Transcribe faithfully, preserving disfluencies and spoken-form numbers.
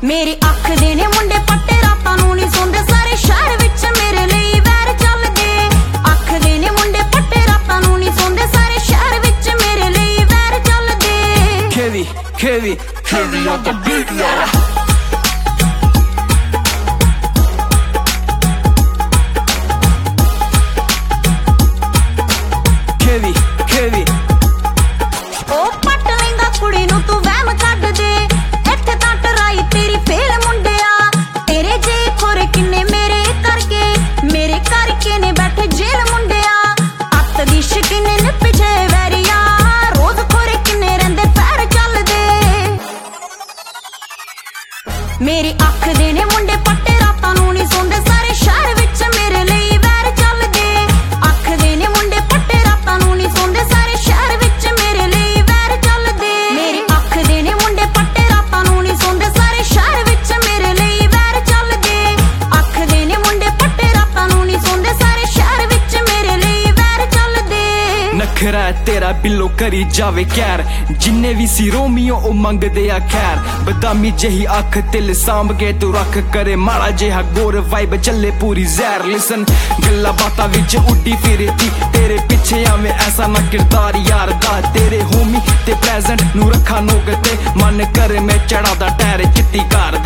मेरी अख देने मुंडे पट्टे रातां नूं नहीं सोंदे सारे शहर विच मेरे लिए वैर चलदे। अख देने मुंडे पट्टे रातां नूं नहीं सोंदे सारे शहर विच मेरे लिए वैर चलदे। Heavy, heavy, heavy on the beat, yeah. Heavy, heavy. ओ पट लेंगा कुड़ी नूं तू वहम छड्ड दे, इत्थे तां टराई तेरी फेल मुंडिया। तेरे जे खोरे किन्ने मेरे करके, मेरे करके ने बैठे जेल मुंडिया। अत दी शकीने ने पिछे वैरिया, रोज खोरे किन्ने रहिंदे पैर चलदे। मेरी अख देने मुंडे पट्टे रातां नूं नहीं सोंदे सारे शहर विच मेरे लिए वैर चलदे। अख देने मुंडे पट्टे रातां नूं नहीं सोंदे सारे शहर विच मेरे लिए वैर चलदे। मेरी अख देने मुंडे पट्टे रातां नूं नहीं सोंदे सारे शहर विच मेरे लिए वैर चलदे। अख देने मुंडे पट्टे रातां नूं नहीं सोंदे सारे शहर विच मेरे लिए वैर चलदे। नखरा तेरा बिल्लो करी जावे कैर, जिन्ने भी सी रोमियो ओ मंगदे आ खैर। बदामी जही अख तिल सांभ के तू रख, करे माड़ा जेहा गोर वाइब चले पूरी जहर। लिसन गल्ला बाता विच उड्डी फिरती, तेरे पिछे आवे ऐसा ना किरदार यार दा। तेरे होमी ते प्रेजेंट नू रखा नोक ते, मन करे मैं चढ़ा दा टैर चिट्टी कार